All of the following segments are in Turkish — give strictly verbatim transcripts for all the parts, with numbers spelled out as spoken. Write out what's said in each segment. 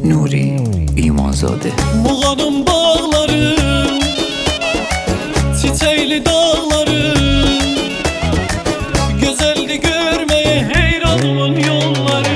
Nuri İmanzade. Muğanın bağları, çiçekli dağları, güzeldi görmeye heyranımın yolları.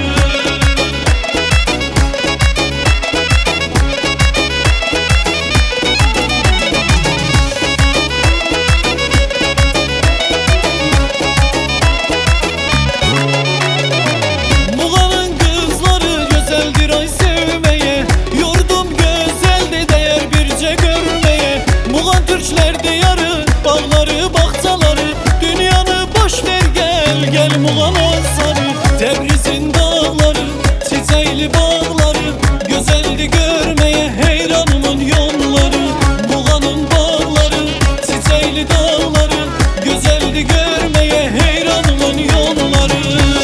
Muğanın kızları güzeldir ay sevmeye, yurdum güzeldi değer birce görmeye. Muğan Türkler diyarı, bağları bahçaları, dünyanı boş ver gel gel Muğan'a sarı. Tebriz'in dağları, çiçekli bağları, güzeldi görmeye heyranımın yolları. Muğanın bağları, çiçekli dağları, güzeldi görmeye heyranımın yolları.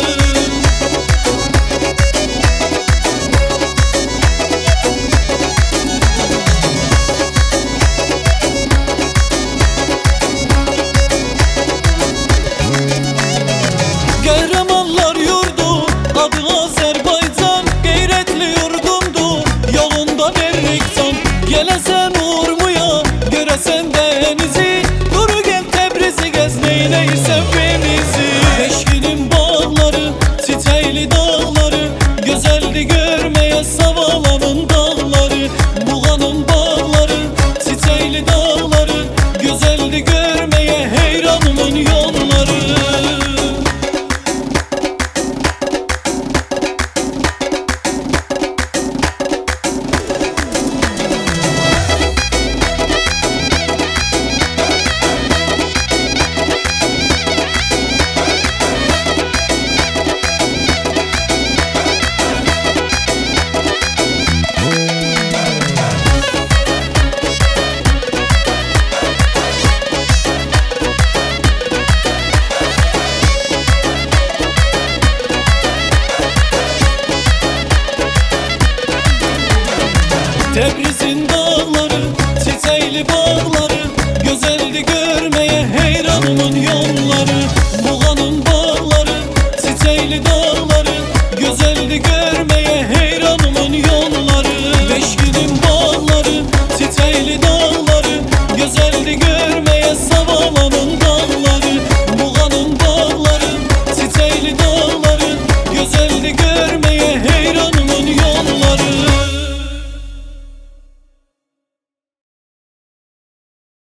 Kahramanlar yurdu, adı Azerbaycan, gayretli yurdumdu, yolundan erikcan. Gelesen Urmu'ya, göresen denizi, duru gel Tebriz'i gez, neyleysen benizi. Beşik'in bağları, çiçekli dağları, güzeldi görmeye Savalan'ın dağları. Muğanın bağları, çiçekli dağları, güzeldi görmeye heyranımın yolları. Tebriz